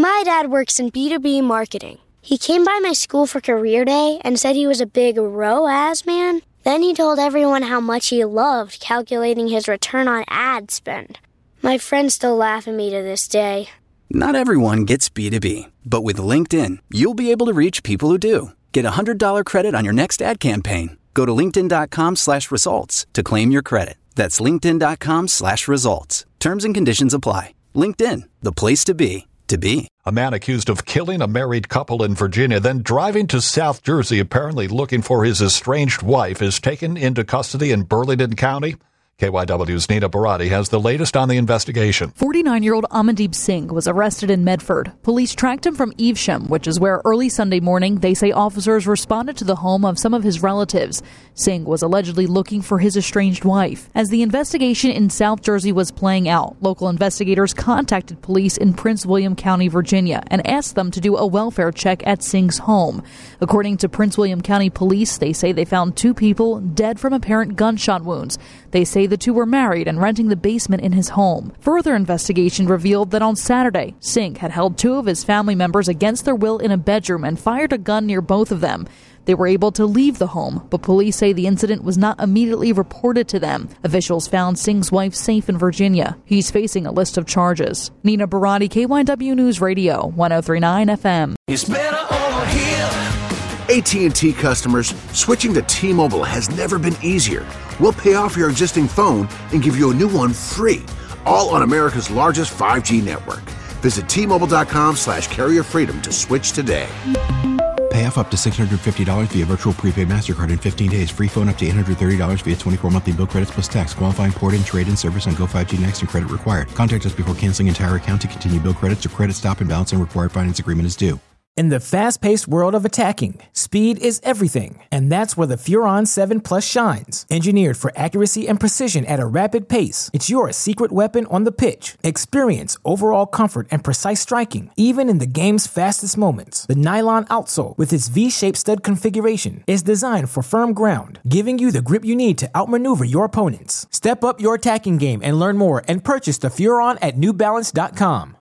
My dad works in B2B marketing. He came by my school for career day and said he was a big ROAS man. Then he told everyone how much he loved calculating his return on ad spend. My friends still laugh at me to this day. Not everyone gets B2B, but with LinkedIn, you'll be able to reach people who do. Get a $100 credit on your next ad campaign. Go to linkedin.com/results to claim your credit. That's linkedin.com/results. Terms and conditions apply. LinkedIn, the place to be. A man accused of killing a married couple in Virginia, then driving to South Jersey, apparently looking for his estranged wife, is taken into custody in Burlington County. KYW's Nina Barati has the latest on the investigation. 49-year-old Amandeep Singh was arrested in Medford. Police tracked him from Evesham, which is where early Sunday morning they say officers responded to the home of some of his relatives. Singh was allegedly looking for his estranged wife. As the investigation in South Jersey was playing out, local investigators contacted police in Prince William County, Virginia, and asked them to do a welfare check at Singh's home. According to Prince William County Police, they say they found 2 people dead from apparent gunshot wounds. They say the 2 were married and renting the basement in his home. Further investigation revealed that on Saturday, Singh had held 2 of his family members against their will in a bedroom and fired a gun near both of them. They were able to leave the home, but police say the incident was not immediately reported to them. Officials found Singh's wife safe in Virginia. He's facing a list of charges. Nina Barati, KYW News Radio, 103.9 FM. It's better over here. AT&T customers, switching to T-Mobile has never been easier. We'll pay off your existing phone and give you a new one free, all on America's largest 5G network. Visit T-Mobile.com/carrier freedom to switch today. Pay off up to $650 via virtual prepaid MasterCard in 15 days. Free phone up to $830 via 24 monthly bill credits plus tax. Qualifying port-in, trade-in service on Go 5G Next and credit required. Contact us before canceling entire account to continue bill credits or credit stop and balance and required finance agreement is due. In the fast-paced world of attacking, speed is everything, and that's where the Furon 7 Plus shines. Engineered for accuracy and precision at a rapid pace, it's your secret weapon on the pitch. Experience overall comfort and precise striking, even in the game's fastest moments. The nylon outsole, with its V-shaped stud configuration, is designed for firm ground, giving you the grip you need to outmaneuver your opponents. Step up your attacking game and learn more and purchase the Furon at NewBalance.com.